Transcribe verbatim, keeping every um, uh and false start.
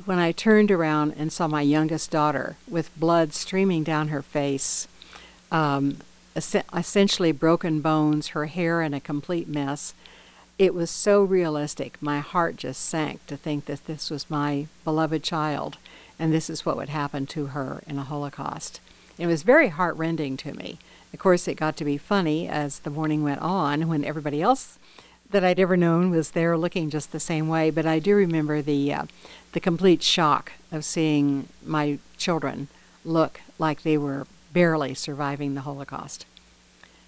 when I turned around and saw my youngest daughter with blood streaming down her face, um, es- essentially broken bones, her hair in a complete mess, it was so realistic. My heart just sank to think that this was my beloved child, and this is what would happen to her in a Holocaust. It was very heartrending to me. Of course, it got to be funny as the morning went on when everybody else that I'd ever known was there looking just the same way. But I do remember the uh, the complete shock of seeing my children look like they were barely surviving the Holocaust.